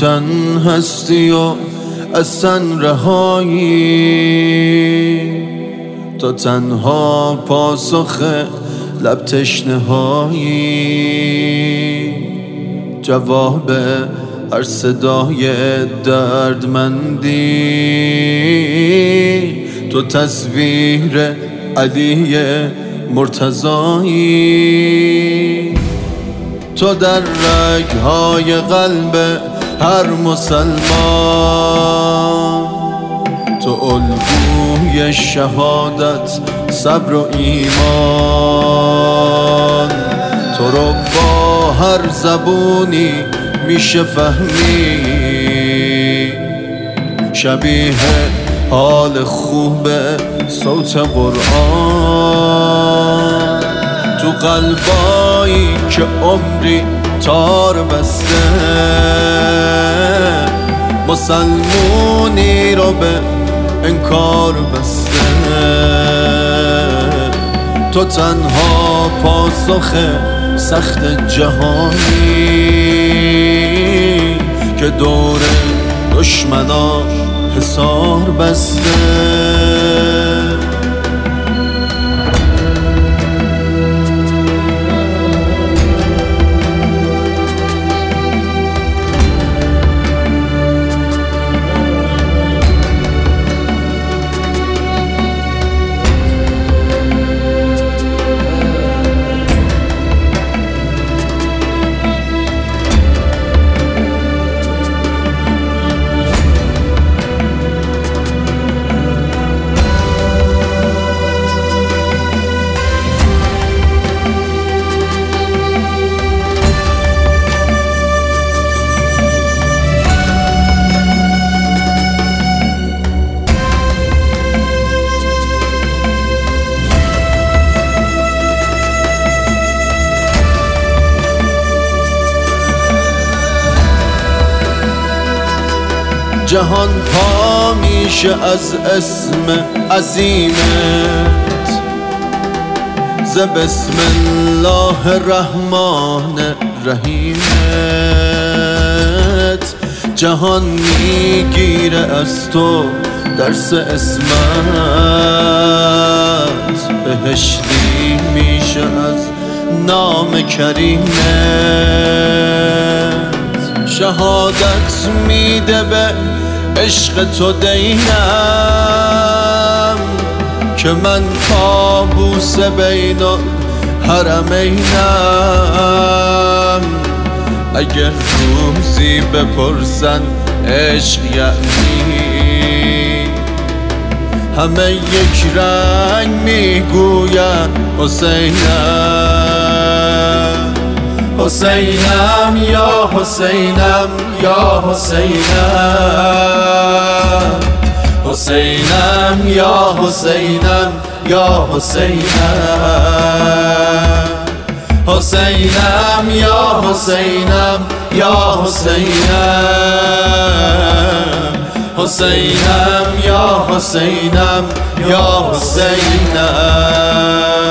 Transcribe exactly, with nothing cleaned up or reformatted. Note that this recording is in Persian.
تن هستی و از تن رهایی، تو تنها پاسخ لب تشنه هایی، جواب هر صدای دردمندی، تو تصویر علی مرتضایی، تو در رگ‌های قلب هر مسلمان، تو الگوی شهادت، صبر و ایمان، تو رو با هر زبونی میشه فهمی، شبیه حال خوب صوت قرآن، تو قلبایی که عمری تار بسته، مسلمونی رو به انکار بسته، تو تنها پاسخ سخت جهانی که دور دشمنا حصار بسته. جهان پا میشه از اسم عظیمت، ز بسم الله الرحمن رحیمت، جهان میگیره از تو درس اسمت، بهشتی میشه از نام کریمت، شهادت میده به عشق تو دینم که من کابوس بین الحرمینم، اگر روزی بپرسن عشق یعنی همه یک رنگ میگوین حسینم، حسینم یا حسینم یا حسینم، حسینم یا حسینم یا حسینم، حسینم یا حسینم یا حسینم، حسینم یا حسینم یا حسینم.